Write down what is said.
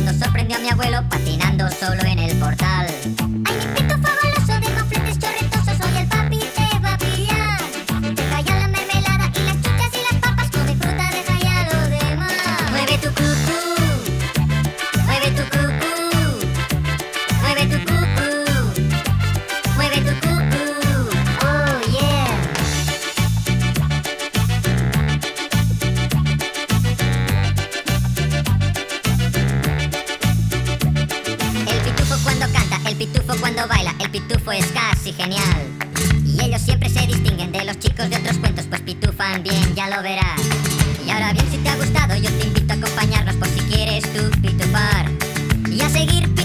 cuando sorprendió a mi abuelo patinando solo en el portal. Ay, mi pitufo goloso de mofletes chorretosos, hoy el papi te va a pillar. Te calla la mermelada y las chuchas y las papas, come fruta, deja ya lo demás. Mueve tu cucú, mueve tu cucú, mueve tu cucú, mueve tu cucú, oh yeah. El pitufo cuando canta, el pitufo cuando baila, el pitufo es casi genial. Y ellos siempre se distinguen de los chicos de otros cuentos, pues pitufan bien, ya lo verás. Y ahora bien, si te ha gustado, yo te invito a acompañarnos por si quieres tú pitufar y a seguir